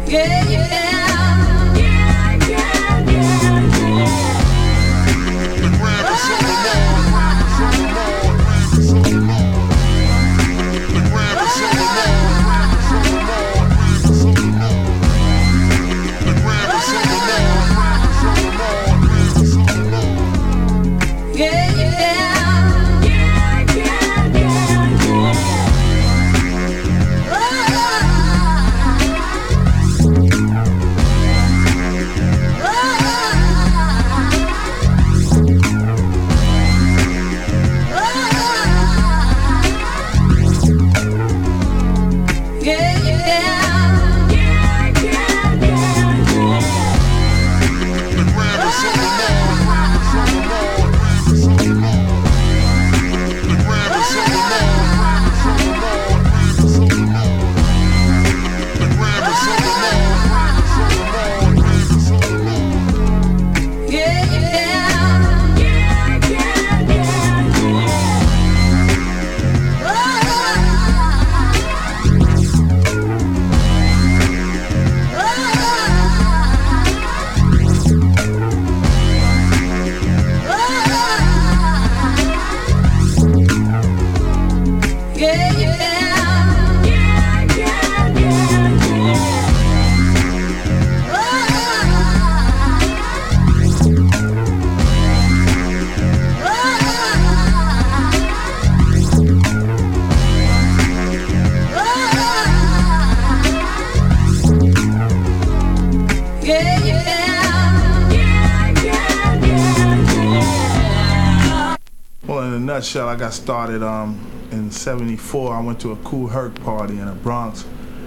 Nutshell, I got started in '74. I went to a Kool Herc party in the Bronx,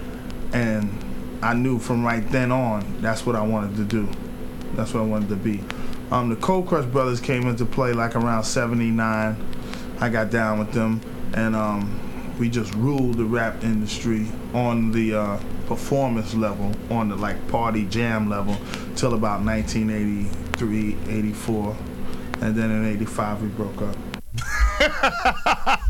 and I knew from right then on that's what I wanted to do. That's what I wanted to be. The Cold Crush Brothers came into play like around '79. I got down with them, and we just ruled the rap industry on the performance level, on the like party jam level, till about 1983, '84, and then in '85 we broke up.